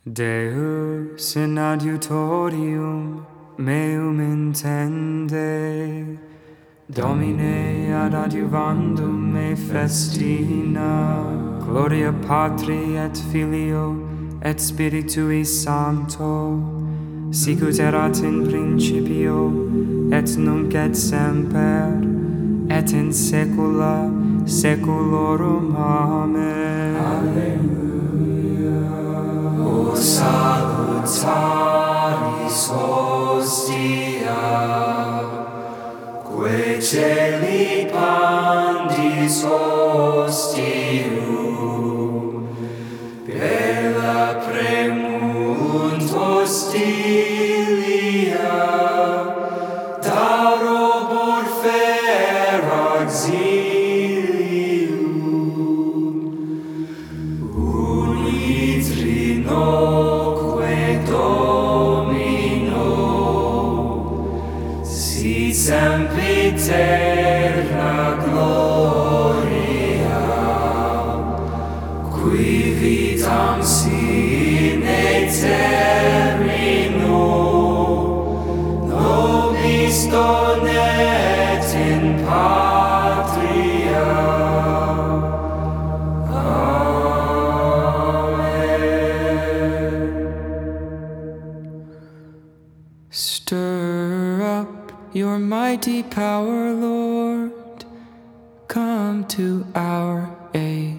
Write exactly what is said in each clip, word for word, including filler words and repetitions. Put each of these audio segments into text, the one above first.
Deus in adiutorium meum intende, Domine ad adiuvandum me festina, gloria Patri et Filio et Spiritui Sancto, sicut erat in principio, et nunc et semper, et in saecula saeculorum. Amen. Alleluia. O salutaris hostia, quae celi pandis hostium, bella premunt hostilia, darobor fer auxilium, unit rinoque Domino, sit sempiterna gloria, qui vitam sine termino nobis donet in patria. Amen. Stir up your mighty power, Lord, come to our aid.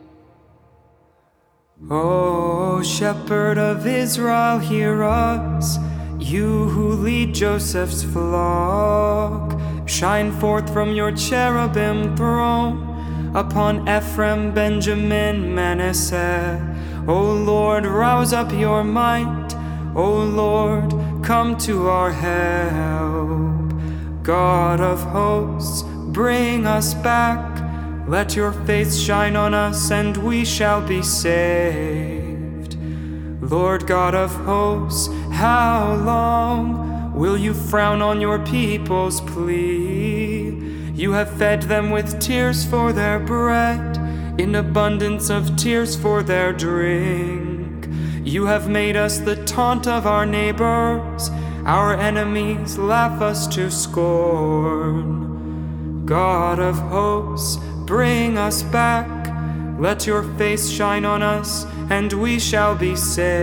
O Shepherd of Israel, hear us, you who lead Joseph's flock. Shine forth from your cherubim throne upon Ephraim, Benjamin, Manasseh. O Lord, rouse up your might. O Lord, come to our help. God of hosts, bring us back. Let your face shine on us, and we shall be saved. Lord God of hosts, how long will you frown on your people's plea? You have fed them with tears for their bread, in abundance of tears for their drink. You have made us the taunt of our neighbors, our enemies laugh us to scorn. God of hosts, bring us back. Let your face shine on us, and we shall be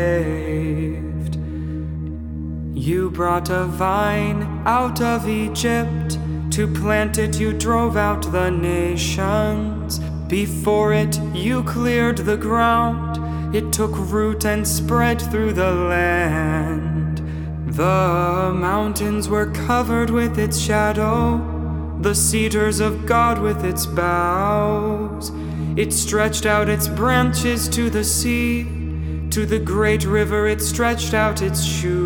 saved. You brought a vine out of Egypt. To plant it, you drove out the nations. Before it, you cleared the ground. It took root and spread through the land. The mountains were covered with its shadow, the cedars of God with its boughs. It stretched out its branches to the sea. To the great river it stretched out its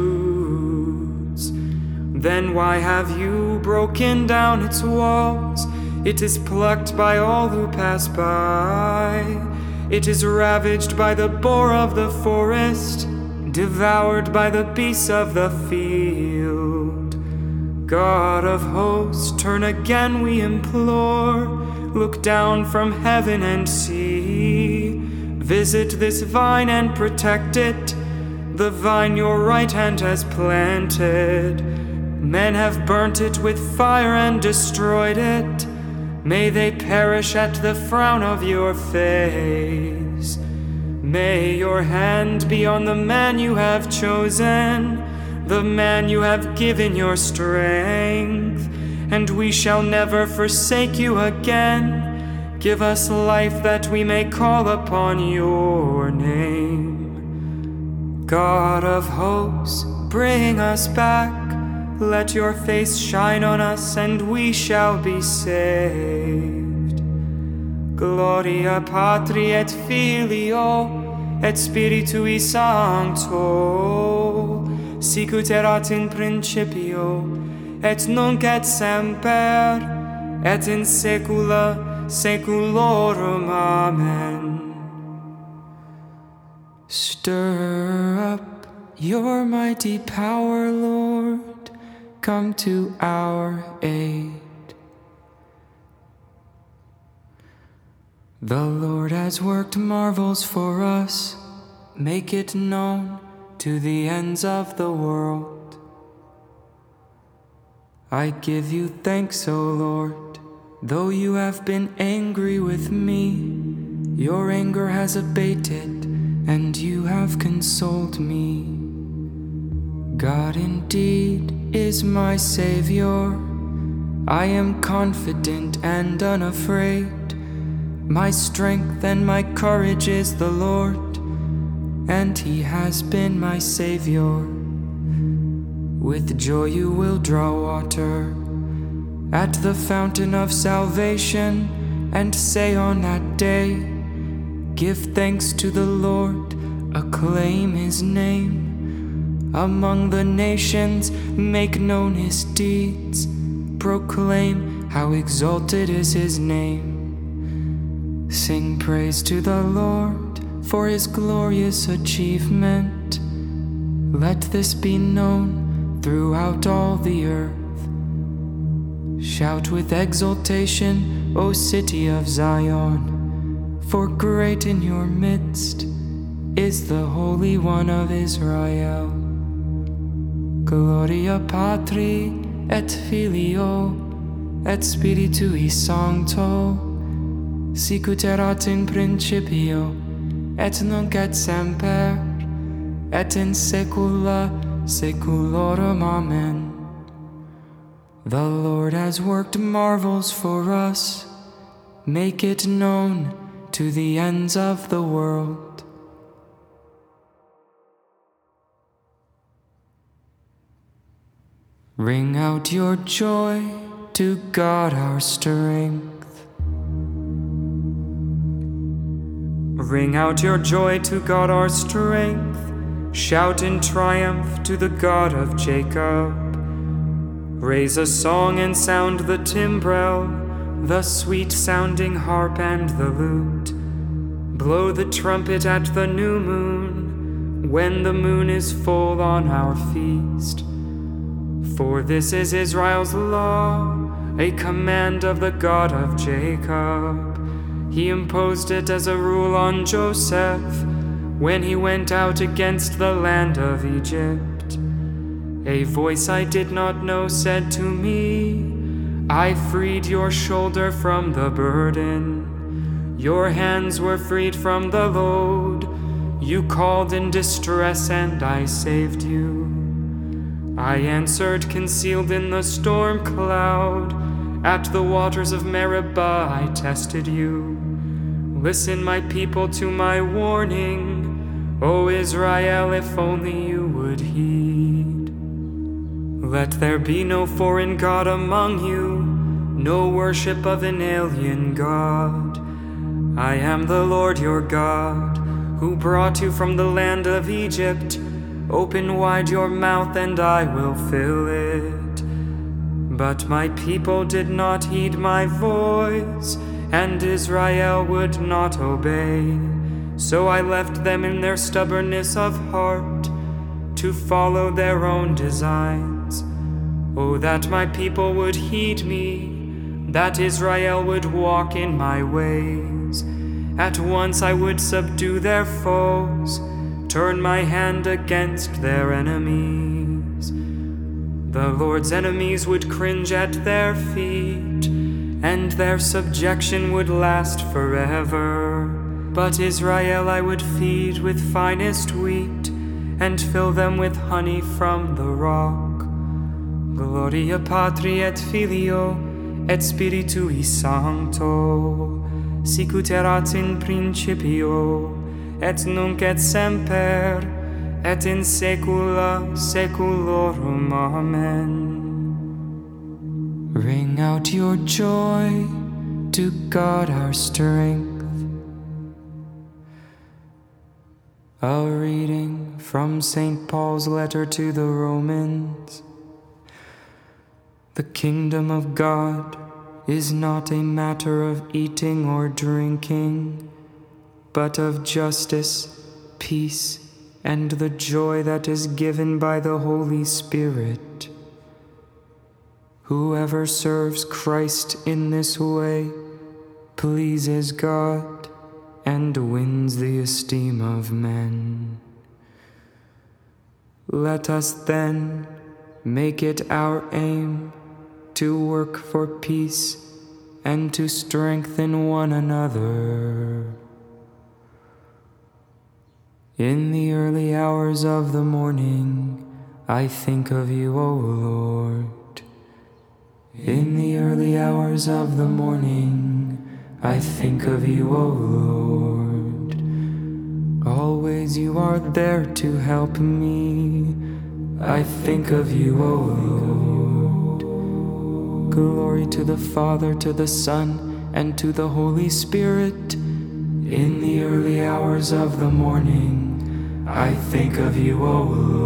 shoots. Then why have you broken down its walls? It is plucked by all who pass by. It is ravaged by the boar of the forest, devoured by the beasts of the field. God of hosts, turn again, we implore. Look down from heaven and see. Visit this vine and protect it, the vine your right hand has planted. Men have burnt it with fire and destroyed it. May they perish at the frown of your face. May your hand be on the man you have chosen, the man you have given your strength, and we shall never forsake you again. Give us life that we may call upon your name. God of hosts, bring us back. Let your face shine on us, and we shall be saved. Gloria Patri et Filio et Spiritui Sancto, sicut erat in principio, et nunc et semper, et in saecula saeculorum. Amen. Stir up your mighty power, Lord, come to our aid. The Lord has worked marvels for us. make it known to the ends of the world. I give you thanks, O Lord, though you have been angry with me. Your anger has abated, and you have consoled me. God indeed is my Savior. I am confident and unafraid. My strength and my courage is the Lord, and He has been my Savior. With joy you will draw water at the fountain of salvation, and say on that day, give thanks to the Lord, acclaim His name. Among the nations, make known His deeds, proclaim how exalted is His name. Sing praise to the Lord for His glorious achievement. Let this be known throughout all the earth. Shout with exultation, O city of Zion, for great in your midst is the Holy One of Israel. Gloria Patri et Filio et Spiritui Sancto, sicut erat in principio et nunc et semper et in saecula saeculorum. Amen. The Lord has worked marvels for us. Make it known to the ends of the world. Ring out your joy to God our strength. Ring out your joy to God our strength. Shout in triumph to the God of Jacob. Raise a song and sound the timbrel, the sweet-sounding harp and the lute. Blow the trumpet at the new moon, when the moon is full on our feast. For this is Israel's law, a command of the God of Jacob. He imposed it as a rule on Joseph, when he went out against the land of Egypt. A voice I did not know said to me, I freed your shoulder from the burden. Your hands were freed from the load. You called in distress and I saved you. I answered concealed in the storm cloud. At the waters of Meribah I tested you. Listen, my people, to my warning. O Israel, if only you would heed. Let there be no foreign god among you, no worship of an alien god. I am the Lord your God, who brought you from the land of Egypt. Open wide your mouth and I will fill it. But my people did not heed my voice, and Israel would not obey. So I left them in their stubbornness of heart, to follow their own designs. Oh, that my people would heed me, that Israel would walk in my ways. At once I would subdue their foes, turn my hand against their enemies. The Lord's enemies would cringe at their feet, and their subjection would last forever. But Israel I would feed with finest wheat, and fill them with honey from the rock. Gloria Patri et Filio et Spiritui Sancto, sicut erat in principio et nunc et semper et in saecula saeculorum. Amen. Ring out your joy to God our strength. A reading from Saint Paul's letter to the Romans. The kingdom of God is not a matter of eating or drinking, but of justice, peace, and the joy that is given by the Holy Spirit. Whoever serves Christ in this way pleases God, and wins the esteem of men. Let us then make it our aim to work for peace and to strengthen one another. In the early hours of the morning, I think of you, O Lord. In the early hours of the morning, I think of you, O Lord. Always you are there to help me. I think of you, O Lord. Glory to the Father, to the Son, and to the Holy Spirit. In the early hours of the morning, I think of you, O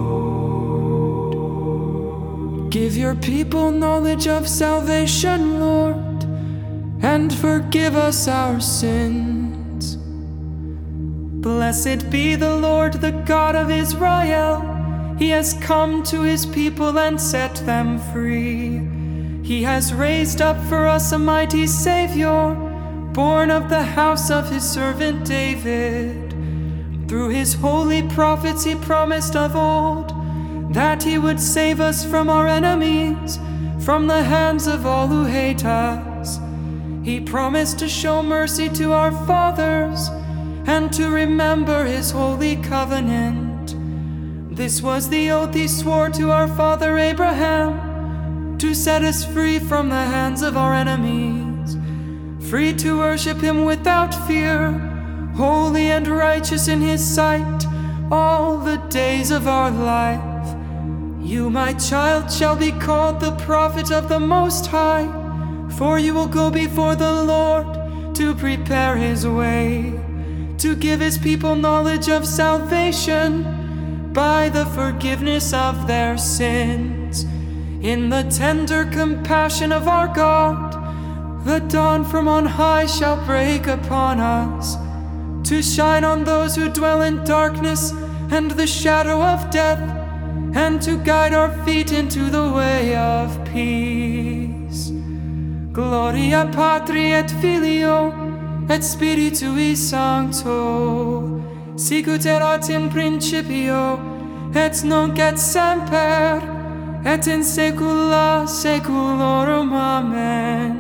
Lord. Give your people knowledge of salvation, Lord, and forgive us our sins. Blessed be the Lord, the God of Israel. He has come to his people and set them free. He has raised up for us a mighty Savior, born of the house of his servant David. Through his holy prophets he promised of old that he would save us from our enemies, from the hands of all who hate us. He promised to show mercy to our fathers and to remember his holy covenant. This was the oath he swore to our father Abraham, to set us free from the hands of our enemies, free to worship him without fear, holy and righteous in his sight all the days of our life. You, my child, shall be called the prophet of the Most High, for you will go before the Lord to prepare his way, to give his people knowledge of salvation by the forgiveness of their sins. In the tender compassion of our God, the dawn from on high shall break upon us, to shine on those who dwell in darkness and the shadow of death, and to guide our feet into the way of peace. Gloria Patri et Filio et Spiritui Sancto, sicut erat in principio, et nunc et semper, et in saecula saeculorum. Amen.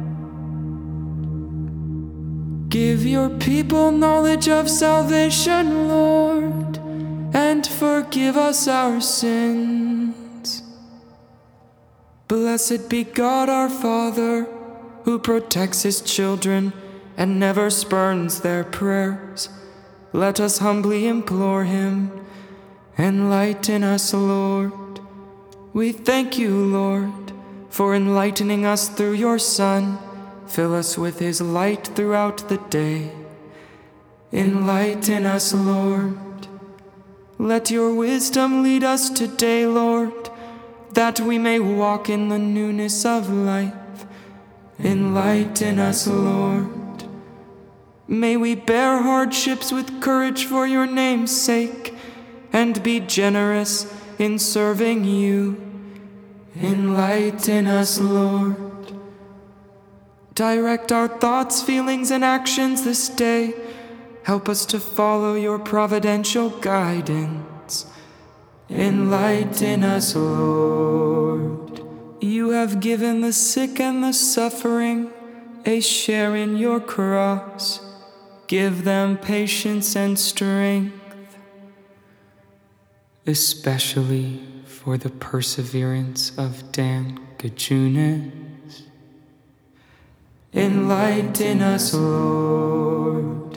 Give your people knowledge of salvation, Lord, and forgive us our sins. Blessed be God our Father, who protects his children and never spurns their prayers. Let us humbly implore him. Enlighten us, Lord. We thank you, Lord, for enlightening us through your Son. Fill us with his light throughout the day. Enlighten us, Lord. Let your wisdom lead us today, Lord, that we may walk in the newness of life. Enlighten us, Lord. May we bear hardships with courage for your name's sake, and be generous in serving you. Enlighten us, Lord. Direct our thoughts, feelings, and actions this day. Help us to follow your providential guidance. Enlighten us, Lord. You have given the sick and the suffering a share in your cross. Give them patience and strength, especially for the perseverance of Dan Gajunas. Enlighten us, Lord.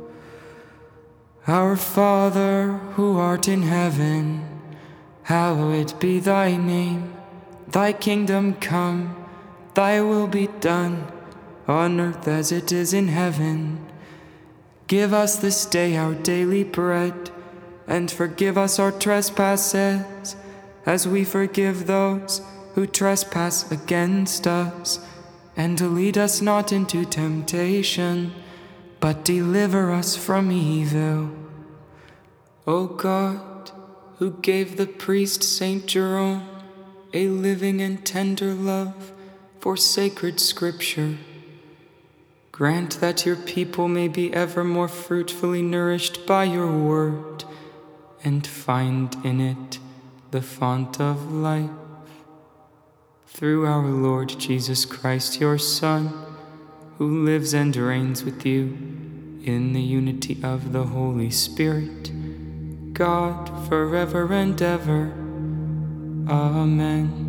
Our Father, who art in heaven, hallowed be thy name. Thy kingdom come, thy will be done, on earth as it is in heaven. Give us this day our daily bread, and forgive us our trespasses, as we forgive those who trespass against us. And lead us not into temptation, but deliver us from evil. O God, who gave the priest Saint Jerome a living and tender love for sacred scripture, Grant that your people may be ever more fruitfully nourished by your word, and find in it the font of life. Through our Lord Jesus Christ, your Son, who lives and reigns with you in the unity of the Holy Spirit, God, forever and ever. Amen.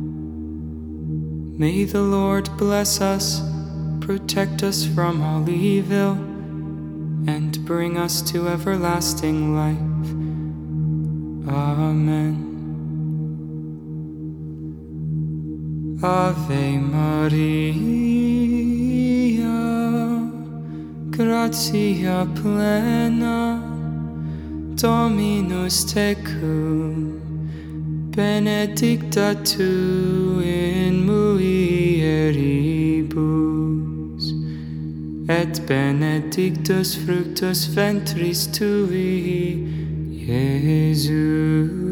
May the Lord bless us, protect us from all evil, and bring us to everlasting life. Amen. Ave Maria, gratia plena, Dominus tecum, benedicta tu in mulieribus, et benedictus fructus ventris tui, Iesus.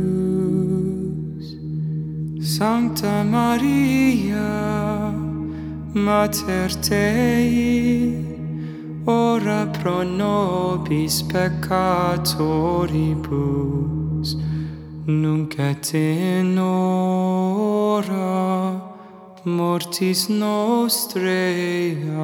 Sancta Maria, Mater Dei, ora pro nobis peccatoribus, nunc et in hora mortis nostrae.